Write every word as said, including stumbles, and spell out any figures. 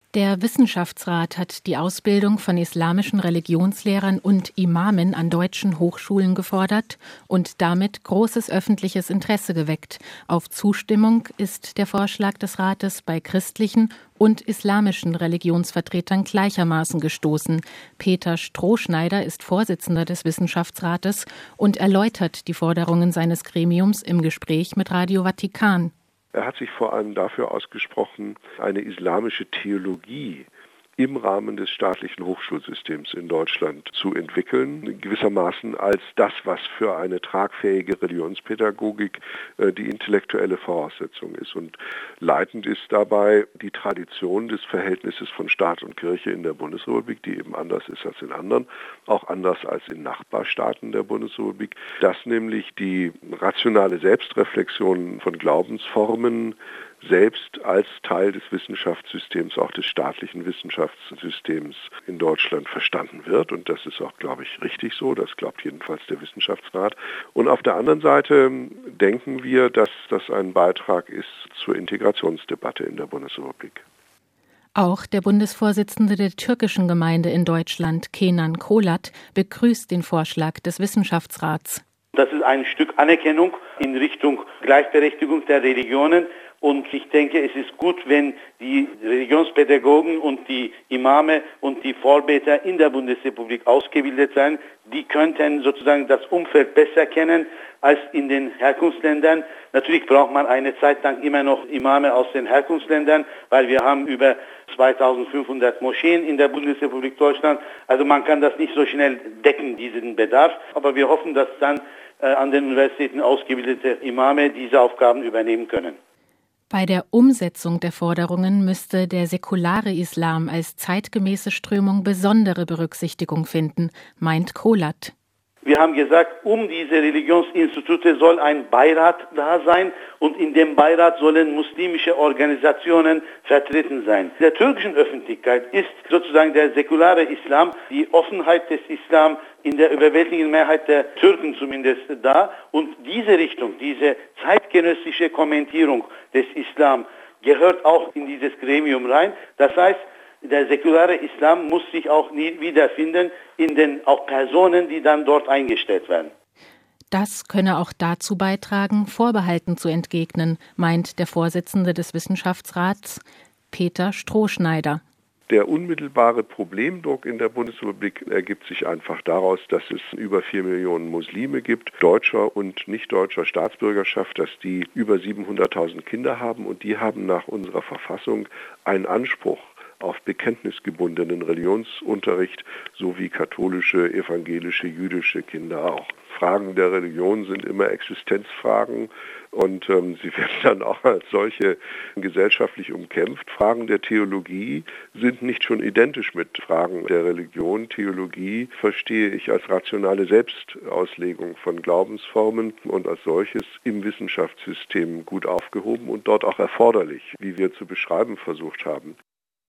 Der Wissenschaftsrat hat die Ausbildung von islamischen Religionslehrern und Imamen an deutschen Hochschulen gefordert und damit großes öffentliches Interesse geweckt. Auf Zustimmung ist der Vorschlag des Rates bei christlichen und islamischen Religionsvertretern gleichermaßen gestoßen. Peter Strohschneider ist Vorsitzender des Wissenschaftsrates und erläutert die Forderungen seines Gremiums im Gespräch mit Radio Vatikan. Er hat sich vor allem dafür ausgesprochen, eine islamische Theologie im Rahmen des staatlichen Hochschulsystems in Deutschland zu entwickeln, gewissermaßen als das, was für eine tragfähige Religionspädagogik äh, die intellektuelle Voraussetzung ist. Und leitend ist dabei die Tradition des Verhältnisses von Staat und Kirche in der Bundesrepublik, die eben anders ist als in anderen, auch anders als in Nachbarstaaten der Bundesrepublik, dass nämlich die rationale Selbstreflexion von Glaubensformen selbst als Teil des Wissenschaftssystems, auch des staatlichen Wissenschaftssystems in Deutschland verstanden wird. Und das ist auch, glaube ich, richtig so. Das glaubt jedenfalls der Wissenschaftsrat. Und auf der anderen Seite denken wir, dass das ein Beitrag ist zur Integrationsdebatte in der Bundesrepublik. Auch der Bundesvorsitzende der türkischen Gemeinde in Deutschland, Kenan Kolat, begrüßt den Vorschlag des Wissenschaftsrats. Das ist ein Stück Anerkennung in Richtung Gleichberechtigung der Religionen. Und ich denke, es ist gut, wenn die Religionspädagogen und die Imame und die Vorbeter in der Bundesrepublik ausgebildet sein. Die könnten sozusagen das Umfeld besser kennen als in den Herkunftsländern. Natürlich braucht man eine Zeit lang immer noch Imame aus den Herkunftsländern, weil wir haben über zweitausendfünfhundert Moscheen in der Bundesrepublik Deutschland. Also man kann das nicht so schnell decken, diesen Bedarf. Aber wir hoffen, dass dann äh, an den Universitäten ausgebildete Imame diese Aufgaben übernehmen können. Bei der Umsetzung der Forderungen müsste der säkulare Islam als zeitgemäße Strömung besondere Berücksichtigung finden, meint Kolat. Wir haben gesagt, um diese Religionsinstitute soll ein Beirat da sein und in dem Beirat sollen muslimische Organisationen vertreten sein. In der türkischen Öffentlichkeit ist sozusagen der säkulare Islam, die Offenheit des Islam in der überwältigenden Mehrheit der Türken zumindest da. Und diese Richtung, diese zeitgenössische Kommentierung des Islam gehört auch in dieses Gremium rein. Das heißt, der säkulare Islam muss sich auch nie wiederfinden in den auch Personen, die dann dort eingestellt werden. Das könne auch dazu beitragen, Vorbehalten zu entgegnen, meint der Vorsitzende des Wissenschaftsrats, Peter Strohschneider. Der unmittelbare Problemdruck in der Bundesrepublik ergibt sich einfach daraus, dass es über vier Millionen Muslime gibt, deutscher und nicht deutscher Staatsbürgerschaft, dass die über siebenhunderttausend Kinder haben und die haben nach unserer Verfassung einen Anspruch auf bekenntnisgebundenen Religionsunterricht sowie katholische, evangelische, jüdische Kinder auch. Fragen der Religion sind immer Existenzfragen und ähm, sie werden dann auch als solche gesellschaftlich umkämpft. Fragen der Theologie sind nicht schon identisch mit Fragen der Religion. Theologie verstehe ich als rationale Selbstauslegung von Glaubensformen und als solches im Wissenschaftssystem gut aufgehoben und dort auch erforderlich, wie wir zu beschreiben versucht haben.